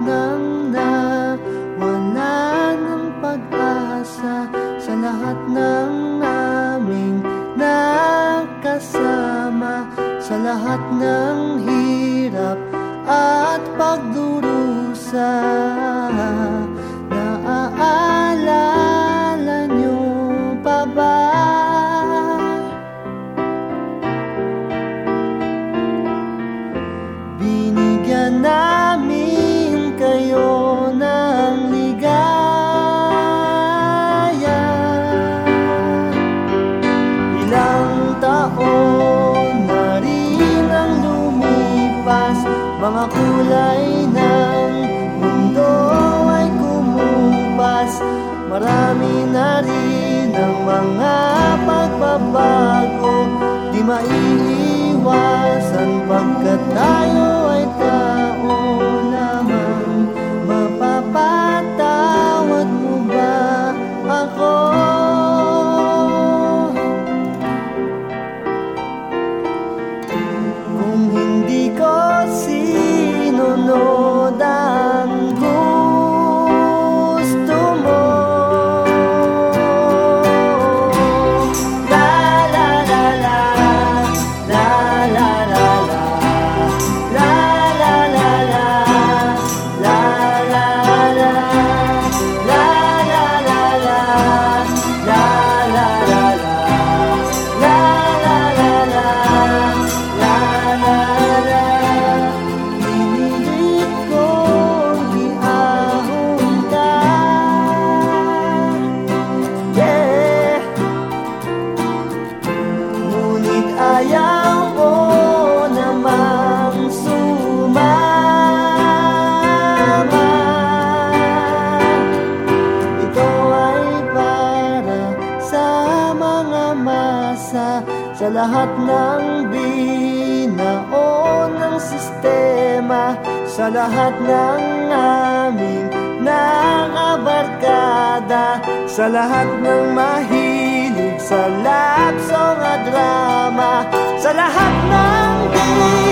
nang nawala ng pag-asa, sa lahat ng aming nakasama, sa lahat ng hirap at pagdurusa. Naaalala niyo pa ba? Binigyan namin kayo ng ligaya. Ilang taon na rin ang lumipas, mga kulay ng mundo ay kumupas. Marami na rin ang mga pagbabago, di maiiwasan pagkat tayo ay tao lamang. Mapapatawad mo ba ako? Kung hindi ko sinunod ang gusto mo. La la la la, la la la la, la la la la, la la la, la la la la, la la la la, la la la la, la la la. Pinilit kong iahon ka, yeah. Ngunit ayaw mo namang sumama. Ito ay para sa mga masa, sa lahat ng binaon ng sistema, sa lahat ng aming nakabarkada, sa lahat ng mahilig sa love song at drama, sa lahat ng